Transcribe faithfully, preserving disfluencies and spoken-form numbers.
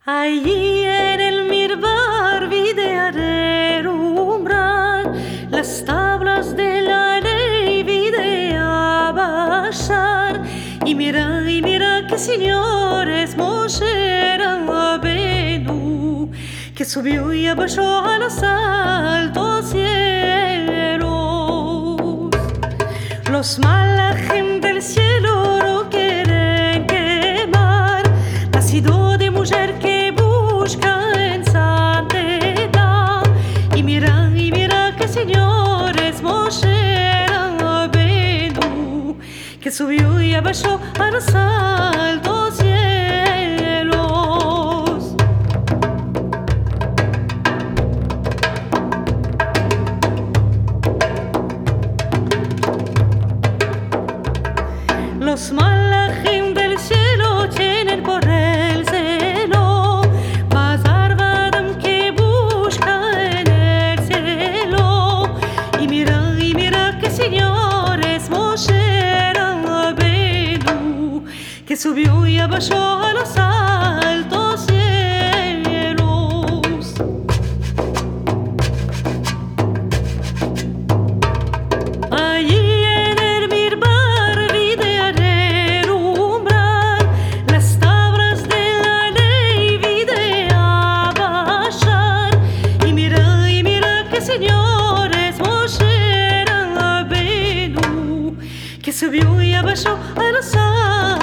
Allí en el mirbar vi de alumbrar las tablas de la ley, vi de abaixar. Y mira, y mira que señores Moshe Rabenu, que subió y abaixó a los altos cielos. Los malajim del cielo lo quieren quemar, nacido de mujer que busca en santidad. Y mira, y mira que señores Moshe Rabenu, que subió y abaixó a los altos cielos. Los malajim del cielo tienen por el celo Bazar Badam que busca en el cielo. Y mira, y mira que señores Moshe Rabenu, que subió y abaixó a los altos cielos. Allí en el mirbar vi de alumbrar las tablas de la ley, vi de abaixar. Y mira, y mira que señores Moshe Rabenu, que subió y abaixó a los altos